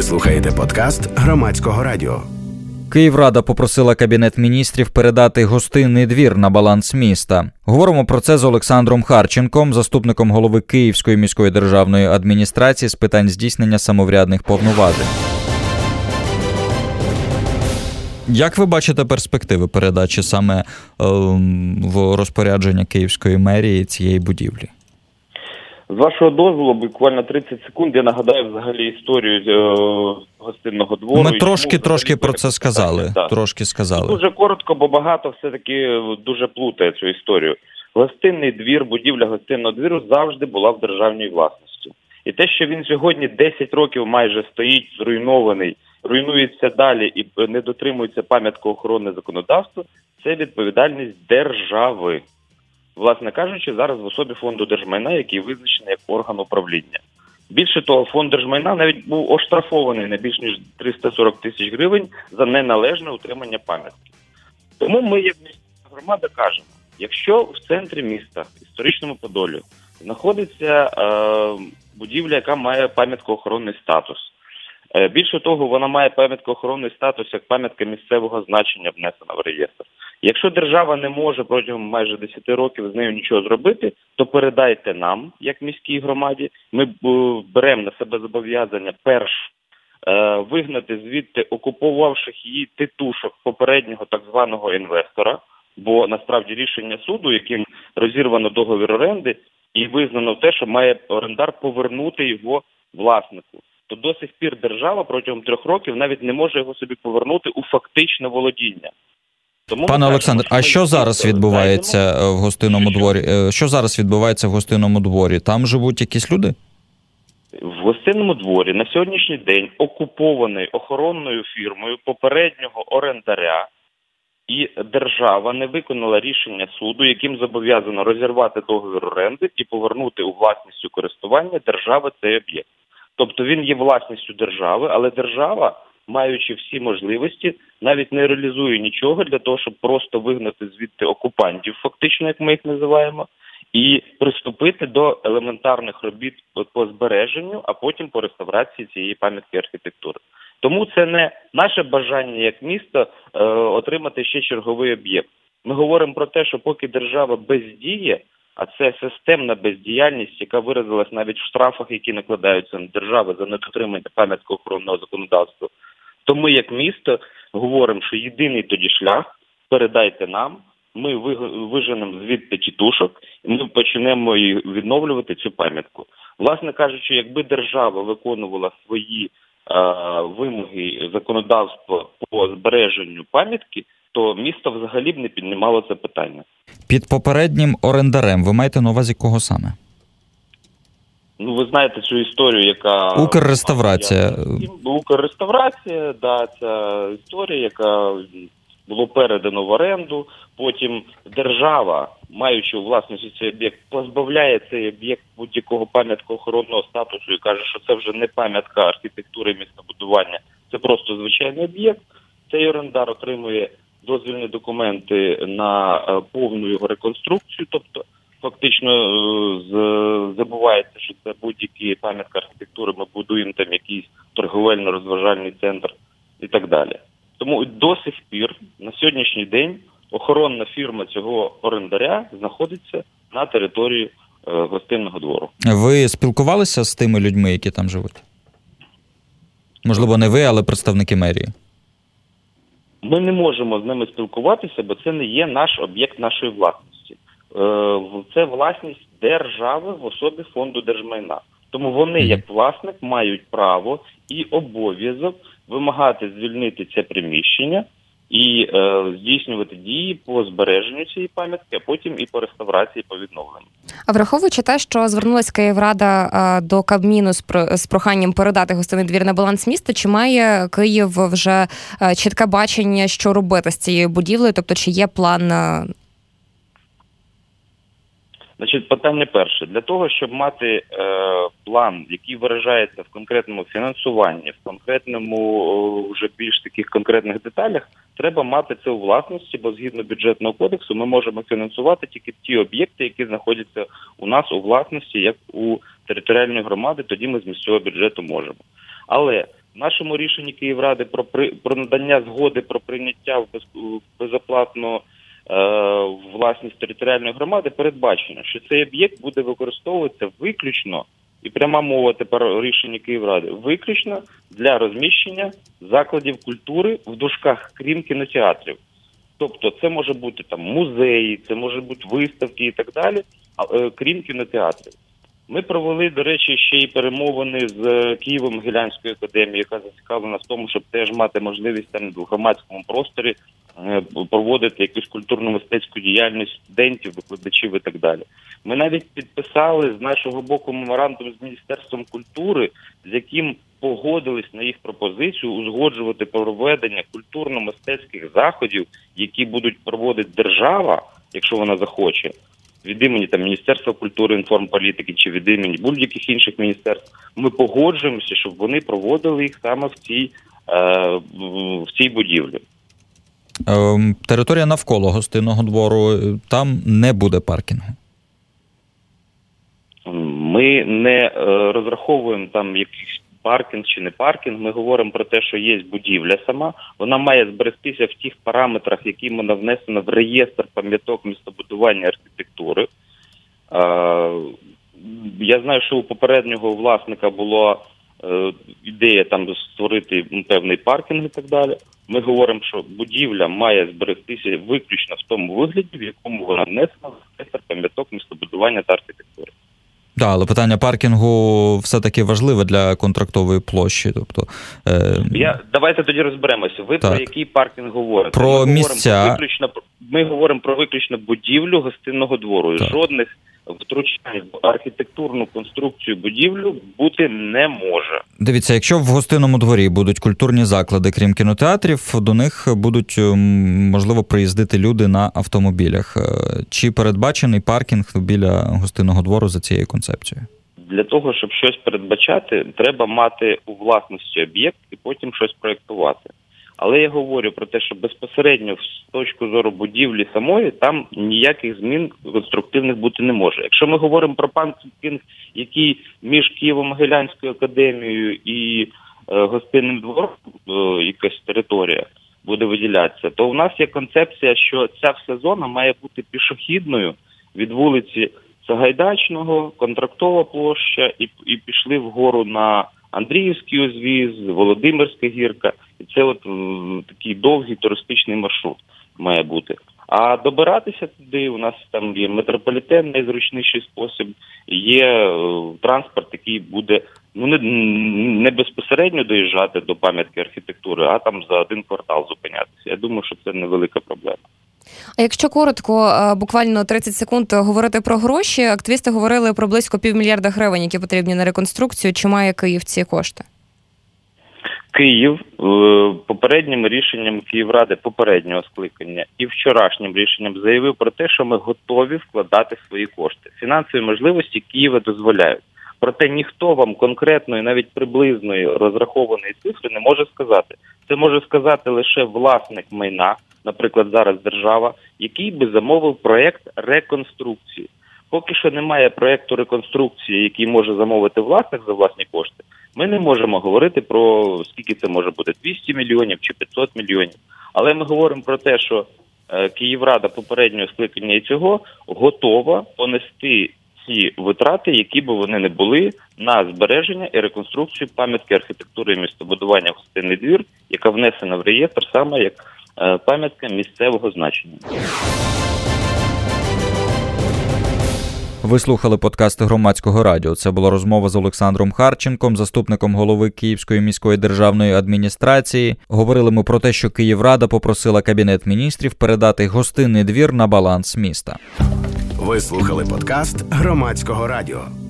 Ви слухаєте подкаст Громадського радіо. Київрада попросила Кабінет міністрів передати гостинний двір на баланс міста. Говоримо про це з Олександром Харченком, заступником голови Київської міської державної адміністрації з питань здійснення самоврядних повноважень. Як ви бачите перспективи передачі саме в розпорядження Київської мерії цієї будівлі? З вашого дозволу, буквально 30 секунд, я нагадаю взагалі історію гостинного двору. Ми трошки про це сказали. Трошки сказали. Дуже коротко, бо багато все-таки дуже плутає цю історію. Гостинний двір, будівля гостинного двіру завжди була в державній власності. І те, що він сьогодні 10 років майже стоїть зруйнований, руйнується далі і не дотримується пам'яткоохоронне законодавство, це відповідальність держави. Власне кажучи, зараз в особі Фонду держмайна, який визначений як орган управління. Більше того, Фонд держмайна навіть був оштрафований на більш ніж 340 тисяч гривень за неналежне утримання пам'ятки. Тому ми, як міська громада, кажемо, якщо в центрі міста, в історичному Подолі, знаходиться будівля, яка має пам'яткоохоронний статус, більше того, вона має пам'яткоохоронний статус як пам'ятка місцевого значення, внесена в реєстр. Якщо держава не може протягом майже 10 років з нею нічого зробити, то передайте нам, як міській громаді. Ми беремо на себе зобов'язання вигнати звідти окупувавших її титушок попереднього так званого інвестора, бо насправді рішення суду, яким розірвано договір оренди і визнано те, що має орендар повернути його власнику, то до сих пір держава протягом 3 років навіть не може його собі повернути у фактичне володіння. Пане Олександр, а що зараз відбувається в гостинному дворі? Що зараз відбувається в гостинному дворі? Там живуть якісь люди? В гостинному дворі на сьогоднішній день окупований охоронною фірмою попереднього орендаря, і держава не виконала рішення суду, яким зобов'язано розірвати договір оренди і повернути у власність у користування держави цей об'єкт. Тобто він є власністю держави, але держава, маючи всі можливості, навіть не реалізує нічого для того, щоб просто вигнати звідти окупантів, фактично, як ми їх називаємо, і приступити до елементарних робіт по збереженню, а потім по реставрації цієї пам'ятки архітектури. Тому це не наше бажання як місто отримати ще черговий об'єкт. Ми говоримо про те, що поки держава бездіє, а це системна бездіяльність, яка виразилась навіть в штрафах, які накладаються на державу за недотримання пам'яткоохоронного законодавства, то ми, як місто, говоримо, що єдиний тоді шлях – передайте нам, ми виженемо звідти тітушок, і ми почнемо відновлювати цю пам'ятку. Власне кажучи, якби держава виконувала свої вимоги законодавства по збереженню пам'ятки, то місто взагалі б не піднімало це питання. Під попереднім орендарем ви маєте на увазі кого саме? Ну, ви знаєте цю історію, яка... Укрреставрація. Укрреставрація, да, ця історія, яка було передано в оренду. Потім держава, маючи у власності цей об'єкт, позбавляє цей об'єкт будь-якого пам'яткоохоронного статусу і каже, що це вже не пам'ятка архітектури і містобудування, це просто звичайний об'єкт. Цей орендар отримує дозвільні документи на повну його реконструкцію, тобто фактично забувається, що це будь-які пам'ятка архітектури, ми будуємо там якийсь торговельно-розважальний центр і так далі. Тому до сих пір, на сьогоднішній день, охоронна фірма цього орендаря знаходиться на території гостинного двору. Ви спілкувалися з тими людьми, які там живуть? Можливо, не ви, але представники мерії? Ми не можемо з ними спілкуватися, бо це не є наш об'єкт нашої власності. Це власність держави в особі Фонду держмайна. Тому вони, як власник, мають право і обов'язок вимагати звільнити це приміщення і здійснювати дії по збереженню цієї пам'ятки, а потім і по реставрації, по відновленню. А враховуючи те, що звернулась Київрада до Кабміну з проханням передати гостинний двір на баланс міста, чи має Київ вже чітке бачення, що робити з цією будівлею? Тобто, чи є план? Значить, питання перше. Для того, щоб мати план, який виражається в конкретному фінансуванні, в конкретному вже більш таких конкретних деталях, треба мати це у власності, бо згідно бюджетного кодексу ми можемо фінансувати тільки ті об'єкти, які знаходяться у нас у власності, як у територіальної громади, тоді ми з місцевого бюджету можемо. Але В нашому рішенні Київради про надання згоди про прийняття в безоплатну власність територіальної громади передбачено, що цей об'єкт буде використовуватися виключно, і пряма мова тепер у рішенні Київради, виключно для розміщення закладів культури в дужках, крім кінотеатрів. Тобто це може бути там музеї, це може бути виставки і так далі, крім кінотеатрів. Ми провели, до речі, ще й перемовини з Києво-Могилянською академією, яка зацікавлена в тому, щоб теж мати можливість там в громадському просторі проводити якусь культурно-мистецьку діяльність студентів, викладачів і так далі. Ми навіть підписали з нашого боку меморандум з Міністерством культури, з яким погодились на їх пропозицію узгоджувати проведення культурно-мистецьких заходів, які будуть проводити держава, якщо вона захоче, від імені там Міністерства культури, інформполітики чи від імені будь-яких інших міністерств. Ми погоджуємося, щоб вони проводили їх саме в цій будівлі. Територія навколо Гостинного двору, там не буде паркінгу? Ми не розраховуємо там якийсь паркінг чи не паркінг. Ми говоримо про те, що є будівля сама. Вона має зберегтися в тих параметрах, які вона внесена в реєстр пам'яток містобудування архітектури. Я знаю, що у попереднього власника була ідея там створити певний паркінг і так далі. Ми говоримо, що будівля має зберегтися виключно в тому вигляді, в якому вона внесена в реєстр пам'яток містобудування та архітектури. Так, але питання паркінгу все-таки важливе для контрактової площі. Тобто, давайте тоді розберемося. Ви про який паркінг говорите? Про місця. Ми говоримо про виключно будівлю Гостинного двору. Так. Жодних втручань в архітектурну конструкцію будівлю бути не може. Дивіться, якщо в Гостинному дворі будуть культурні заклади, крім кінотеатрів, до них будуть, можливо, приїздити люди на автомобілях. Чи передбачений паркінг біля Гостинного двору за цією концепцією? Для того, щоб щось передбачати, треба мати у власності об'єкт і потім щось проєктувати. Але я говорю про те, що безпосередньо з точки зору будівлі самої, там ніяких змін конструктивних бути не може. Якщо ми говоримо про паркінг, який між Києво-Могилянською академією і Гостинним двором, якась територія буде виділятися, то у нас є концепція, що ця вся зона має бути пішохідною від вулиці Сагайдачного, Контрактова площа і пішли вгору на Андріївський узвіз, Володимирська гірка. І це от такий довгий туристичний маршрут має бути. А добиратися туди у нас там є метрополітен, найзручніший спосіб, є транспорт, який буде не безпосередньо доїжджати до пам'ятки архітектури, а там за один квартал зупинятися. Я думаю, що це невелика проблема. А якщо коротко, буквально 30 секунд говорити про гроші, активісти говорили про близько 500 мільярда гривень, які потрібні на реконструкцію. Чи має Київ ці кошти? Київ попереднім рішенням Київради попереднього скликання і вчорашнім рішенням заявив про те, що ми готові вкладати свої кошти. Фінансові можливості Києва дозволяють. Проте ніхто вам конкретної, навіть приблизної розрахованої цифри не може сказати. Це може сказати лише власник майна, наприклад, зараз держава, який би замовив проєкт реконструкції. Поки що немає проєкту реконструкції, який може замовити власник за власні кошти, ми не можемо говорити про скільки це може бути, 200 мільйонів чи 500 мільйонів. Але ми говоримо про те, що Київрада попереднього скликання і цього готова понести ці витрати, які б вони не були, на збереження і реконструкцію пам'ятки архітектури і містобудування Гостинний двір, яка внесена в реєстр саме як пам'ятка місцевого значення. Ви слухали подкасти Громадського радіо. Це була розмова з Олександром Харченком, заступником голови Київської міської державної адміністрації. Говорили ми про те, що Київрада попросила Кабінет міністрів передати Гостинний двір на баланс міста. Ви слухали подкаст Громадського радіо.